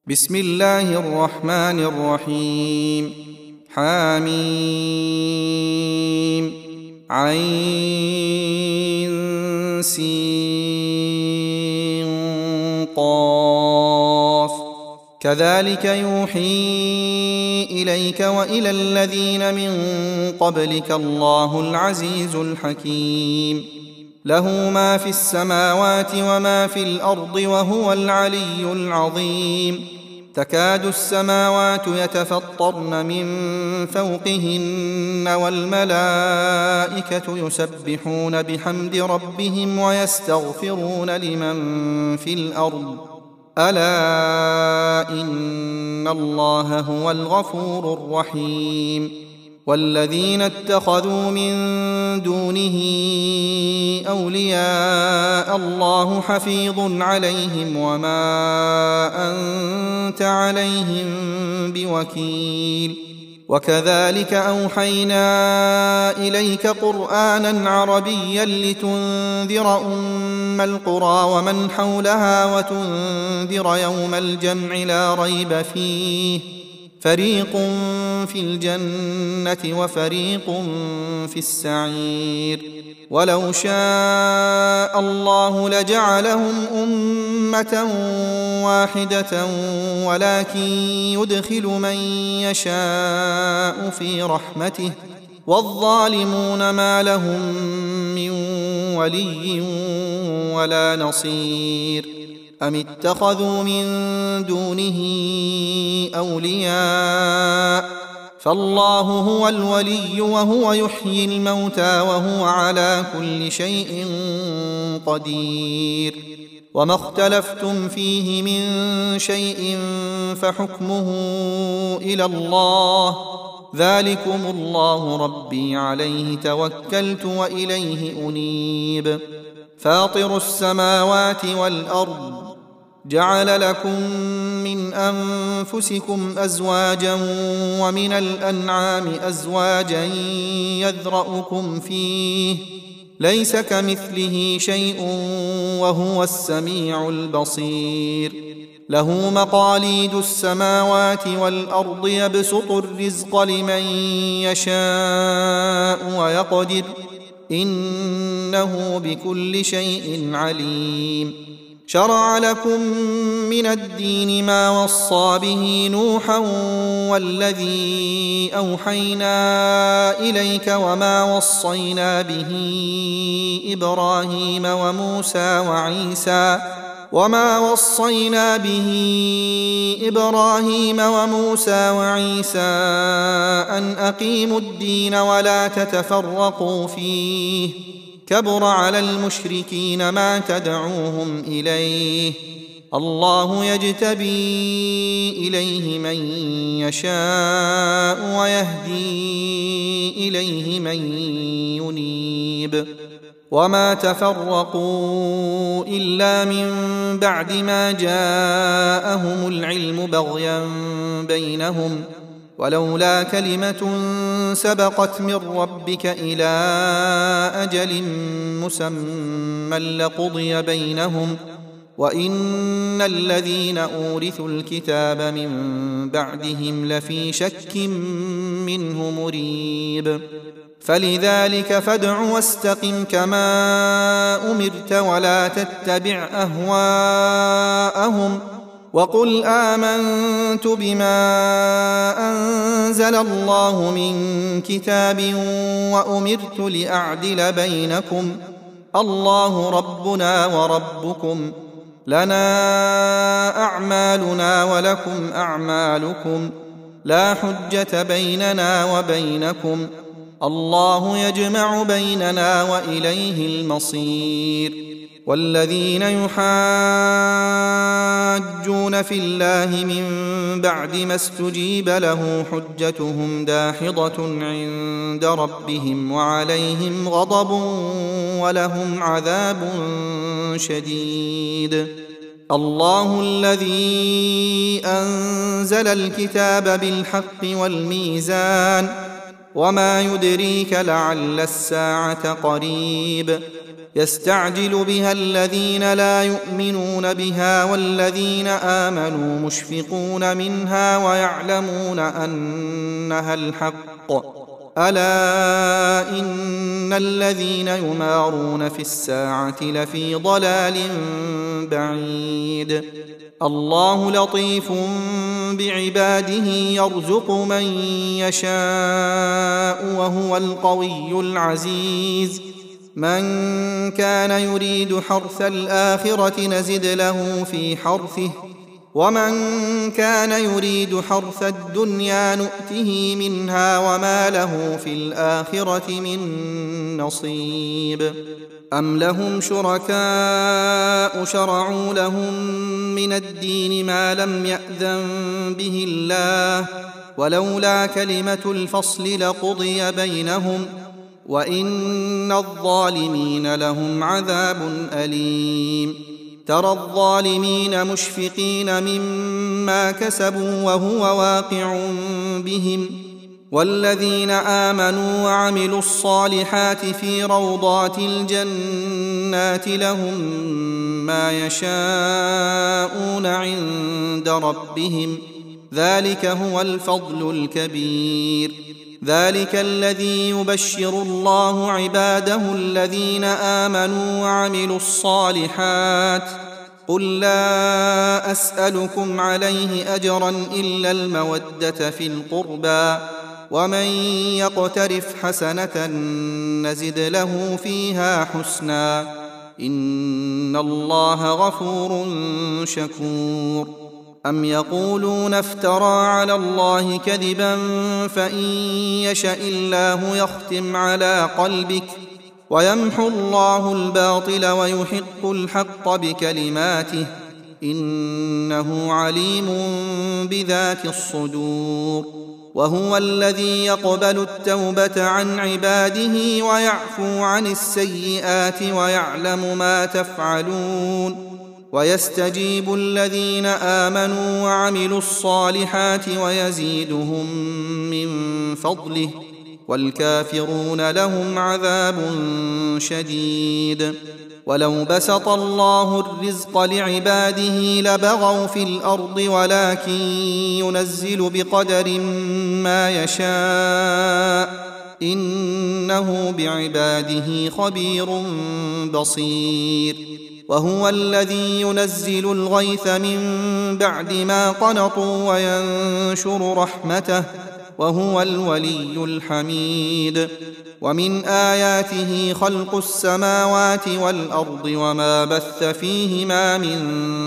بسم الله الرحمن الرحيم. حميم عين سين قاف. كذلك يوحي إليك وإلى الذين من قبلك الله العزيز الحكيم. له ما في السماوات وما في الأرض وهو العلي العظيم. تكاد السماوات يتفطرن من فوقهن والملائكة يسبحون بحمد ربهم ويستغفرون لمن في الأرض ألا إن الله هو الغفور الرحيم. والذين اتخذوا من دونه أولياء الله حفيظ عليهم وما أنت عليهم بوكيل. وكذلك أوحينا إليك قرآنا عربيا لتنذر أم القرى ومن حولها وتنذر يوم الجمع لا ريب فيه فريق في الجنة وفريق في السعير. ولو شاء الله لجعلهم أمة واحدة ولكن يدخل من يشاء في رحمته والظالمون ما لهم من ولي ولا نصير. أم اتخذوا من دونه أولياء فالله هو الولي وهو يحيي الموتى وهو على كل شيء قدير. وما اختلفتم فيه من شيء فحكمه إلى الله ذلكم الله ربي عليه توكلت وإليه أنيب. فاطر السماوات والأرض جعل لكم من أنفسكم أزواجا ومن الأنعام أزواجا يذرأكم فيه ليس كمثله شيء وهو السميع البصير. له مقاليد السماوات والأرض يبسط الرزق لمن يشاء ويقدر إنه بكل شيء عليم. شرع لكم من الدين ما وصى به نوحا والذي أوحينا إليك وما وصينا به إبراهيم وموسى وعيسى أن أقيموا الدين ولا تتفرقوا فيه كبر على المشركين ما تدعوهم إليه الله يجتبي إليه من يشاء ويهدي إليه من ينيب. وما تفرقوا إلا من بعد ما جاءهم العلم بغيا بينهم ولولا كلمة سبقت من ربك إلى أجل مسمى لقضي بينهم وإن الذين أورثوا الكتاب من بعدهم لفي شك منه مريب. فلذلك فادع واستقم كما أمرت ولا تتبع أهواءهم وقل آمنت بما أنزل الله من كتاب وأمرت لأعدل بينكم الله ربنا وربكم لنا أعمالنا ولكم أعمالكم لا حجة بيننا وبينكم الله يجمع بيننا وإليه المصير. والذين يحاجون في الله من بعد ما استجيب له حجتهم داحضة عند ربهم وعليهم غضب ولهم عذاب شديد. الله الذي أنزل الكتاب بالحق والميزان وما يدريك لعل الساعة قريب يستعجل بها الذين لا يؤمنون بها والذين آمنوا مشفقون منها ويعلمون أنها الحق ألا إن الذين يمارون في الساعة لفي ضلال بعيد الله لطيف بعباده يرزق من يشاء وهو القوي العزيز من كان يريد حرث الآخرة نزد له في حرثه ومن كان يريد حرث الدنيا نؤته منها وما له في الآخرة من نصيب أم لهم شركاء شرعوا لهم من الدين ما لم يأذن به الله ولولا كلمة الفصل لقضي بينهم وإن الظالمين لهم عذاب أليم ترى الظالمين مشفقين مما كسبوا وهو واقع بهم والذين آمنوا وعملوا الصالحات في روضات الجنات لهم ما يشاءون عند ربهم ذلك هو الفضل الكبير ذلك الذي يبشر الله عباده الذين آمنوا وعملوا الصالحات قل لا أسألكم عليه أجرا إلا المودة في القربى ومن يقترف حسنة نزد له فيها حسنا إن الله غفور شكور أم يقولون افترى على الله كذبا فإن يشأ الله يختم على قلبك ويمحو الله الباطل ويحق الحق بكلماته إنه عليم بذات الصدور وهو الذي يقبل التوبة عن عباده ويعفو عن السيئات ويعلم ما تفعلون ويستجيب الذين آمنوا وعملوا الصالحات ويزيدهم من فضله والكافرون لهم عذاب شديد ولو بسط الله الرزق لعباده لبغوا في الأرض ولكن ينزل بقدر ما يشاء إنه بعباده خبير بصير وهو الذي ينزل الغيث من بعد ما قنطوا وينشر رحمته وهو الولي الحميد ومن آياته خلق السماوات والأرض وما بث فيهما من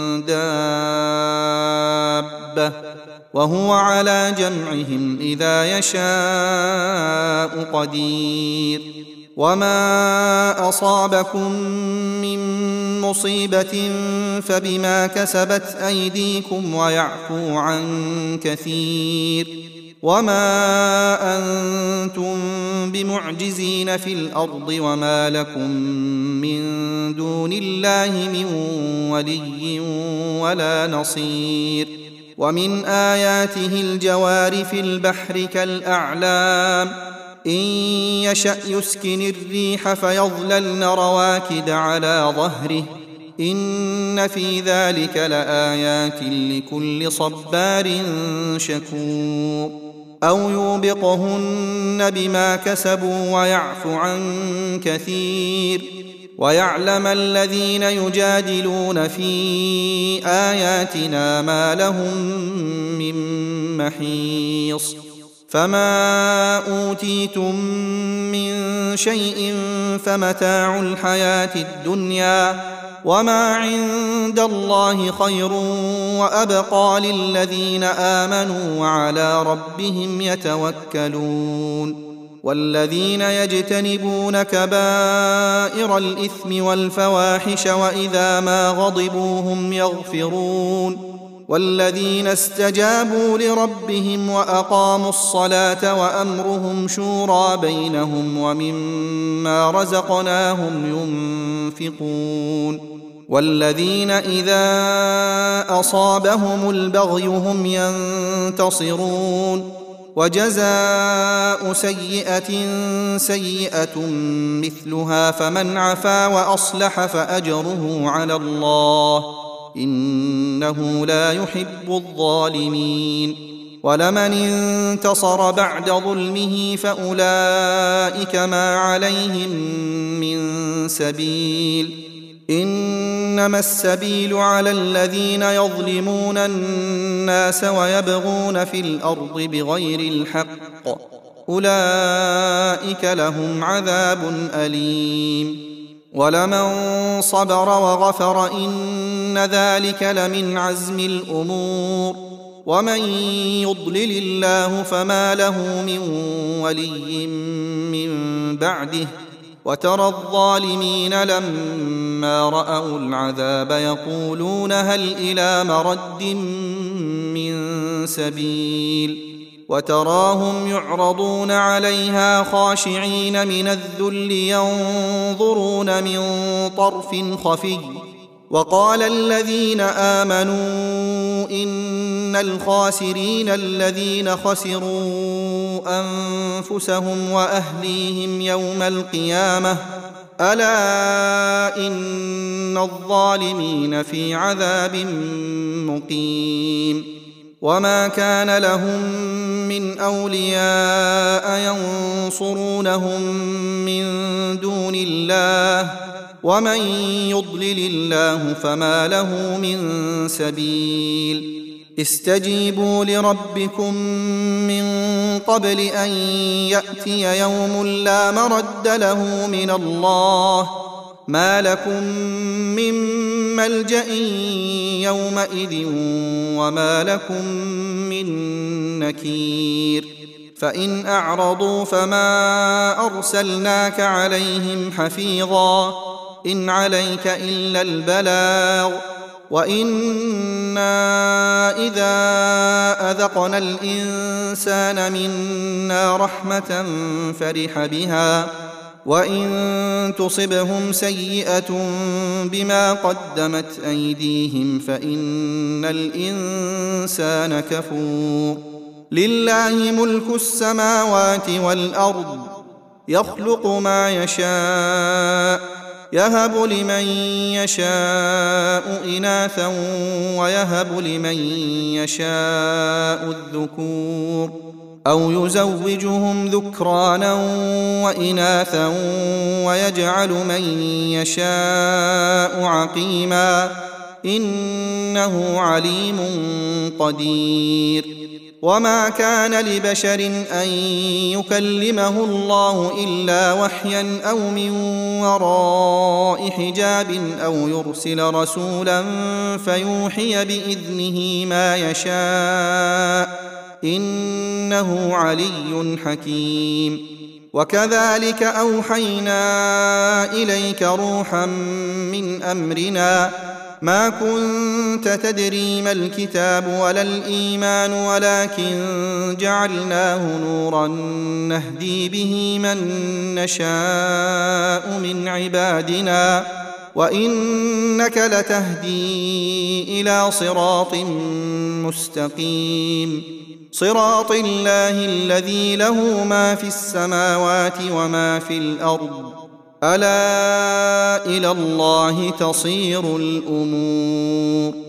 دابة وهو على جمعهم إذا يشاء قدير وما أصابكم من مصيبة فبما كسبت أيديكم ويعفو عن كثير وما أنتم بمعجزين في الأرض وما لكم من دون الله من ولي ولا نصير ومن آياته الجوار في البحر كالأعلام إن يشأ يسكن الريح فيظللن رواكد على ظهره إن في ذلك لآيات لكل صبار شكور أو يوبقهن بما كسبوا ويعفو عن كثير ويعلم الذين يجادلون في آياتنا ما لهم من محيص فما أوتيتم من شيء فمتاع الحياة الدنيا وما عند الله خير وأبقى للذين آمنوا وعلى ربهم يتوكلون والذين يجتنبون كبائر الإثم والفواحش وإذا ما غضبوا هم يغفرون والذين استجابوا لربهم وأقاموا الصلاة وأمرهم شورى بينهم ومما رزقناهم ينفقون والذين إذا أصابهم البغي هم ينتصرون وجزاء سيئة سيئة مثلها فمن عفا وأصلح فأجره على الله إنه لا يحب الظالمين ولمن انتصر بعد ظلمه فأولئك ما عليهم من سبيل إنما السبيل على الذين يظلمون الناس ويبغون في الأرض بغير الحق أولئك لهم عذاب أليم ولمن صبر وغفر إن ذلك لمن عزم الأمور ومن يضلل الله فما له من ولي من بعده وترى الظالمين لما رأوا العذاب يقولون هل إلى مرد من سبيل وتراهم يعرضون عليها خاشعين من الذل ينظرون من طرف خفي وقال الذين آمنوا إن الخاسرين الذين خسروا أنفسهم وأهليهم يوم القيامة ألا إن الظالمين في عذاب مقيم وما كان لهم من أولياء ينصرونهم من دون الله ومن يضلل الله فما له من سبيل استجيبوا لربكم من قبل أن يأتي يوم لا مرد له من الله ما لكم من ملجأ يومئذ وما لكم من نكير فإن أعرضوا فما أرسلناك عليهم حفيظا إن عليك إلا البلاغ وإنا إذا أذقنا الإنسان منا رحمة فرح بها وإن تصبهم سيئة بما قدمت أيديهم فإن الإنسان كفور لله ملك السماوات والأرض يخلق ما يشاء يهب لمن يشاء إناثا ويهب لمن يشاء الذكور أو يزوجهم ذكرانا وإناثا ويجعل من يشاء عقيما إنه عليم قدير وما كان لبشر أن يكلمه الله إلا وحيا أو من وراء حجاب أو يرسل رسولا فيوحي بإذنه ما يشاء إنه علي حكيم وكذلك أوحينا إليك روحا من أمرنا ما كنت تدري ما الكتاب ولا الإيمان ولكن جعلناه نورا نهدي به من نشاء من عبادنا وإنك لتهدي إلى صراط مستقيم صراط الله الذي له ما في السماوات وما في الأرض ألا إلى الله تصير الأمور